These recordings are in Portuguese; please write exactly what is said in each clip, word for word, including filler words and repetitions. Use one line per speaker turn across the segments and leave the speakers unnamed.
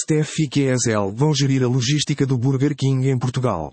S T F e Q S L vão gerir a logística do Burger King em Portugal.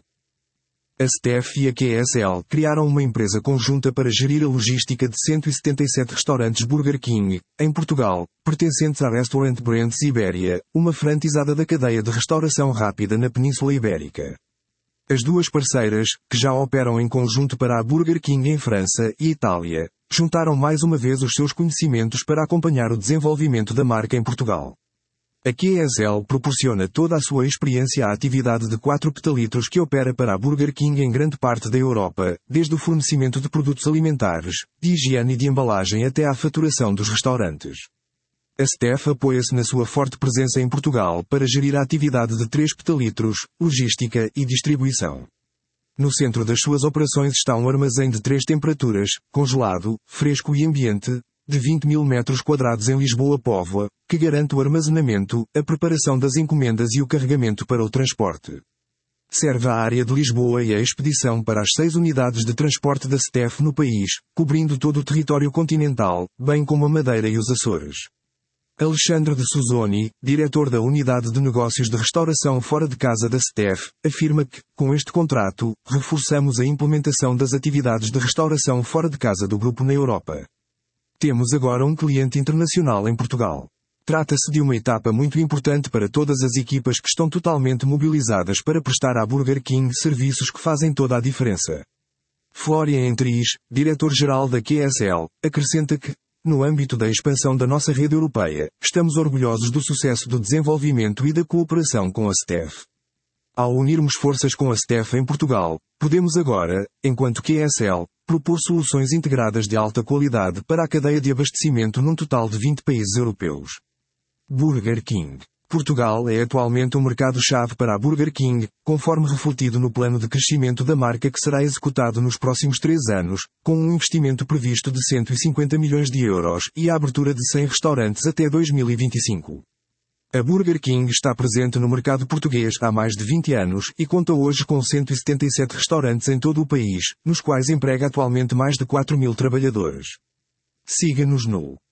A S T F e a Q S L criaram uma empresa conjunta para gerir a logística de cento e setenta e sete restaurantes Burger King, em Portugal, pertencentes à Restaurant Brands Iberia, uma franquizada da cadeia de restauração rápida na Península Ibérica. As duas parceiras, que já operam em conjunto para a Burger King em França e Itália, juntaram mais uma vez os seus conhecimentos para acompanhar o desenvolvimento da marca em Portugal. A Q S L proporciona toda a sua experiência à atividade de quatro petalitros que opera para a Burger King em grande parte da Europa, desde o fornecimento de produtos alimentares, de higiene e de embalagem até à faturação dos restaurantes. A S T F apoia-se na sua forte presença em Portugal para gerir a atividade de três petalitros, logística e distribuição. No centro das suas operações está um armazém de três temperaturas, congelado, fresco e ambiente, de vinte mil metros quadrados em Lisboa-Póvoa, que garante o armazenamento, a preparação das encomendas e o carregamento para o transporte. Serve a área de Lisboa e a expedição para as seis unidades de transporte da S T F no país, cobrindo todo o território continental, bem como a Madeira e os Açores. Alexandre de Suzoni, diretor da Unidade de Negócios de Restauração Fora de Casa da S T F, afirma que, com este contrato, reforçamos a implementação das atividades de restauração fora de casa do grupo na Europa. Temos agora um cliente internacional em Portugal. Trata-se de uma etapa muito importante para todas as equipas que estão totalmente mobilizadas para prestar à Burger King serviços que fazem toda a diferença. Florian Entriz, diretor-geral da Q S L, acrescenta que, no âmbito da expansão da nossa rede europeia, estamos orgulhosos do sucesso do desenvolvimento e da cooperação com a S T F. Ao unirmos forças com a S T F em Portugal, podemos agora, enquanto Q S L, propor soluções integradas de alta qualidade para a cadeia de abastecimento num total de vinte países europeus. Burger King. Portugal é atualmente um mercado-chave para a Burger King, conforme refletido no plano de crescimento da marca que será executado nos próximos três anos, com um investimento previsto de cento e cinquenta milhões de euros e a abertura de cem restaurantes até dois mil e vinte e cinco. A Burger King está presente no mercado português há mais de vinte anos e conta hoje com cento e setenta e sete restaurantes em todo o país, nos quais emprega atualmente mais de quatro mil trabalhadores. Siga-nos no